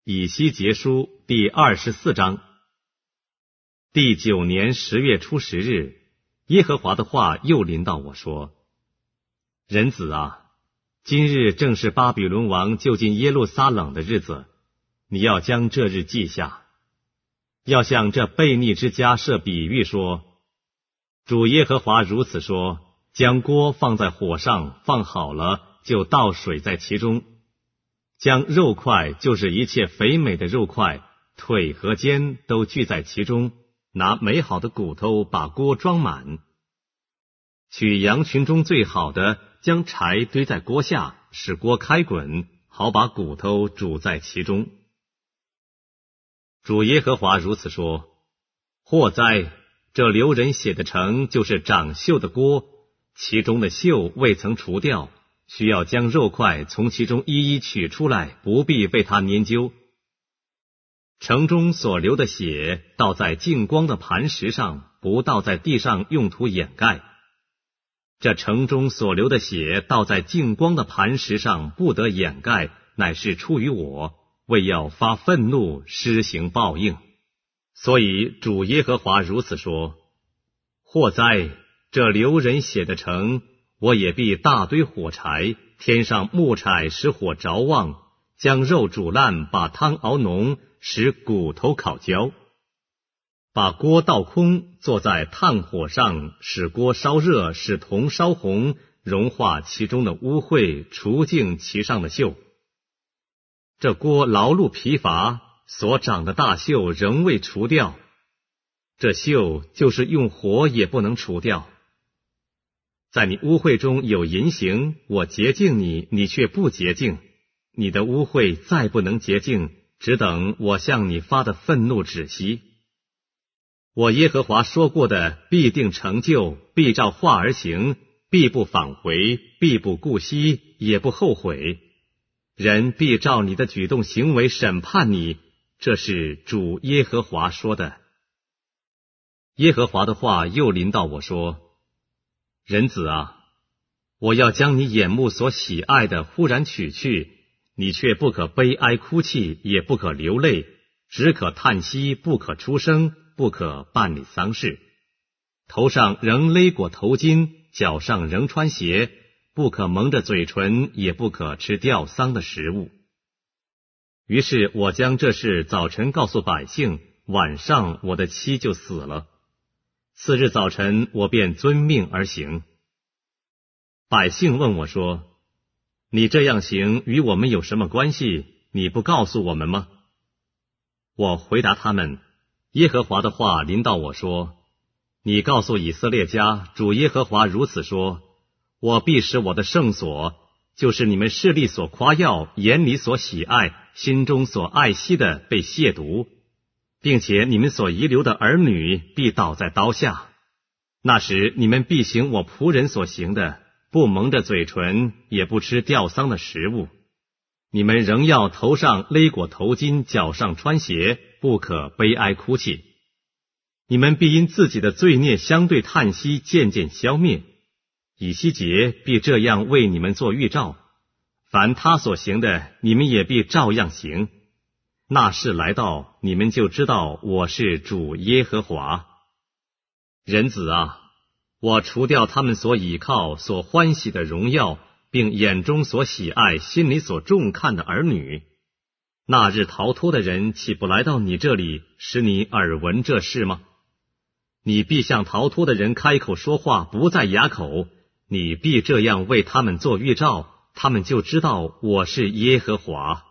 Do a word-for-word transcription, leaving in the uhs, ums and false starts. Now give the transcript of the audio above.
以西结书第二十四章。第九年十月初十日，耶和华的话又临到我说：人子啊，今日正是巴比伦王就近耶路撒冷的日子，你要将这日记下，要向这悖逆之家设比喻说：主耶和华如此说，将锅放在火上，放好了，就倒水在其中，将肉块，就是一切肥美的肉块，腿和肩都聚在其中，拿美好的骨头把锅装满，取羊群中最好的，将柴堆在锅下，使锅开滚，好把骨头煮在其中。主耶和华如此说：祸哉！这流人血的城，就是长锈的锅，其中的锈未曾除掉，需要将肉块从其中一一取出来，不必被它粘揪。城中所流的血，倒在净光的磐石上，不倒在地上用途掩盖。这城中所流的血，倒在净光的磐石上，不得掩盖，乃是出于我，为要发愤怒，施行报应。所以主耶和华如此说：祸哉！这流人血的城，我也必大堆火柴，添上木柴，使火着旺，将肉煮烂，把汤熬浓，使骨头烤焦。把锅倒空，坐在炭火上，使锅烧热，使铜烧红，融化其中的污秽，除净其上的锈。这锅劳碌疲乏，所长的大锈仍未除掉，这锈就是用火也不能除掉。在你污秽中有淫行，我洁净你，你却不洁净，你的污秽再不能洁净，只等我向你发的愤怒止息。我耶和华说过的必定成就，必照话而行，必不返回，必不顾惜，也不后悔。人必照你的举动行为审判你，这是主耶和华说的。耶和华的话又临到我说：人子啊，我要将你眼目所喜爱的忽然取去，你却不可悲哀哭泣，也不可流泪，只可叹息，不可出声，不可办理丧事。头上仍勒裹头巾，脚上仍穿鞋，不可蒙着嘴唇，也不可吃吊丧的食物。于是我将这事早晨告诉百姓，晚上我的妻就死了。次日早晨，我便遵命而行。百姓问我说：你这样行与我们有什么关系？你不告诉我们吗？我回答他们：耶和华的话临到我说：你告诉以色列家，主耶和华如此说：我必使我的圣所，就是你们势力所夸耀，眼里所喜爱，心中所爱惜的，被亵渎，并且你们所遗留的儿女必倒在刀下。那时你们必行我仆人所行的，不蒙着嘴唇，也不吃吊丧的食物。你们仍要头上勒裹头巾，脚上穿鞋，不可悲哀哭泣。你们必因自己的罪孽相对叹息，渐渐消灭。以西结必这样为你们做预兆，凡他所行的，你们也必照样行。那事来到，你们就知道我是主耶和华。人子啊，我除掉他们所倚靠、所欢喜的荣耀，并眼中所喜爱、心里所重看的儿女。那日逃脱的人，岂不来到你这里，使你耳闻这事吗？你必向逃脱的人开口说话，不在哑口。你必这样为他们做预兆，他们就知道我是耶和华。